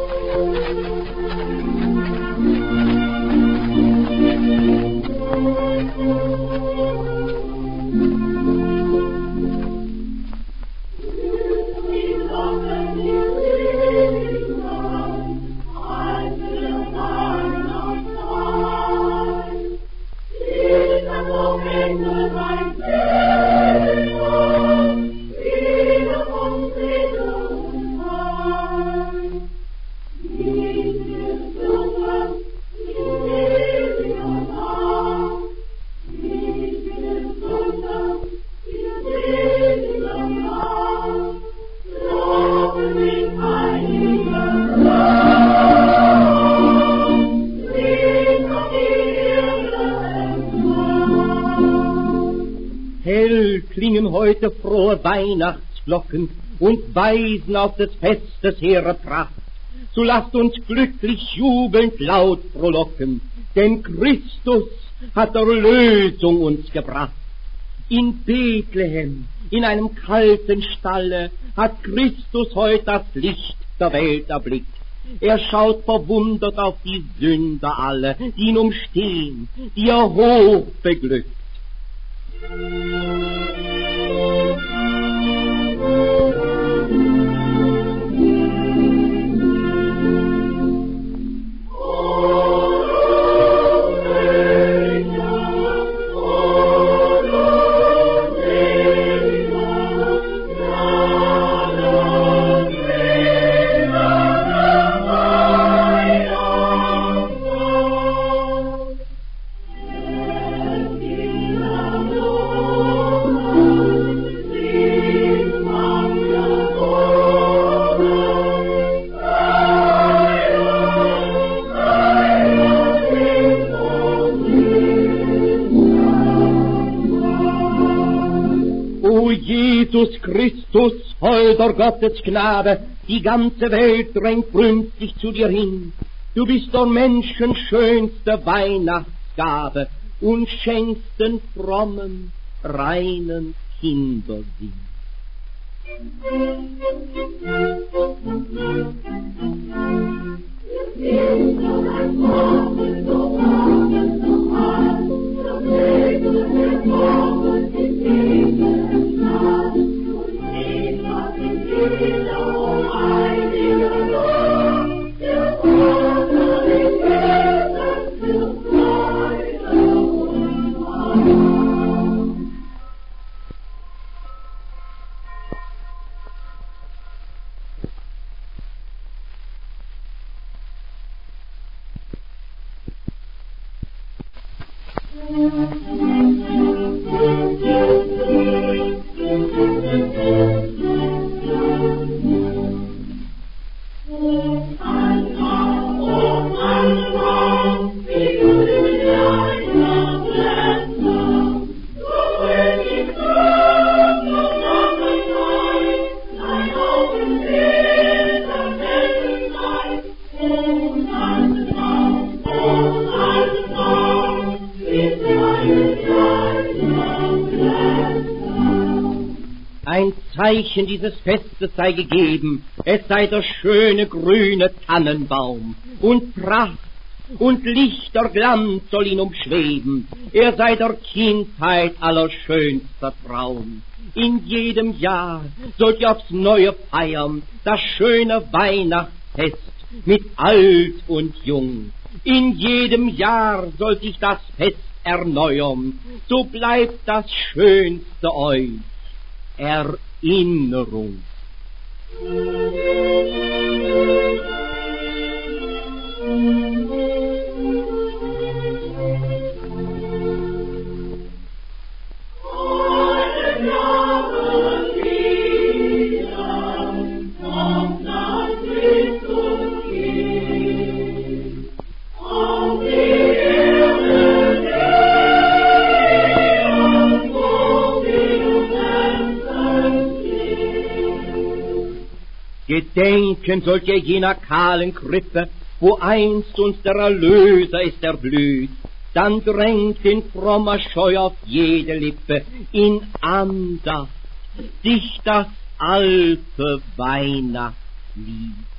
Hell klingen heute frohe Weihnachtsglocken und weisen auf des Festes hehre Pracht. So lasst uns glücklich jubelnd laut frohlocken, denn Christus hat Erlösung uns gebracht. In Bethlehem, in einem kalten Stalle, hat Christus heut das Licht der Welt erblickt. Er schaut verwundert auf die Sünder alle, die ihn umstehen, die er hoch beglückt. Jesus Christus, holder Gottes Gnade, die ganze Welt drängt brünstig zu dir hin. Du bist der Menschen schönste Weihnachtsgabe und schenkst den frommen, reinen Kindersinn. Ein Zeichen dieses Festes sei gegeben, es sei der schöne grüne Tannenbaum, und Pracht und Lichter Glanz soll ihn umschweben, er sei der Kindheit allerschönster Traum. In jedem Jahr sollt ihr aufs Neue feiern, das schöne Weihnachtsfest mit alt und jung. In jedem Jahr soll sich das Fest erneuern, so bleibt das Schönste euch Erinnerung. Gedenken sollt ihr jener kahlen Krippe, wo einst uns der Erlöser ist erblüht, dann drängt in frommer Scheu auf jede Lippe in Andacht sich das alte Weihnachtslied.